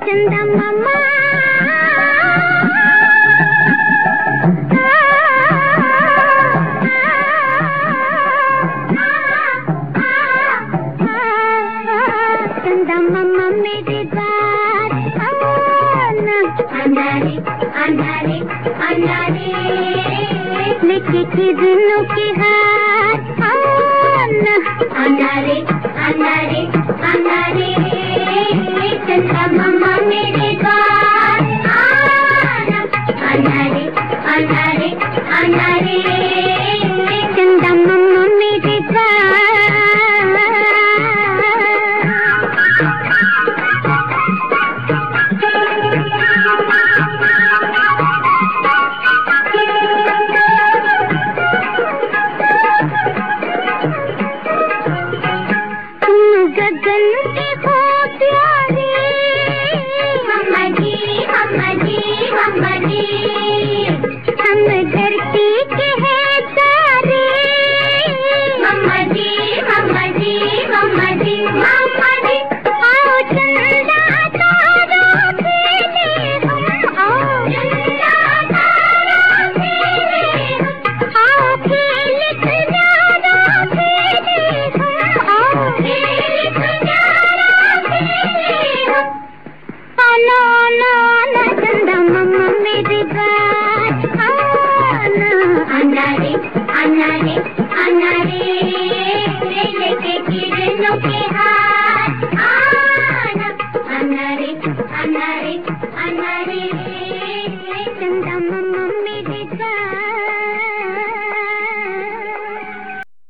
चंदा मामा चंदा मामा मेरे द्वार आना। अंधारे अंधारे अंधारे लेके किरणों के हाथ आना। अंधारे अंधारे अंधारे चंदा मामा मेरे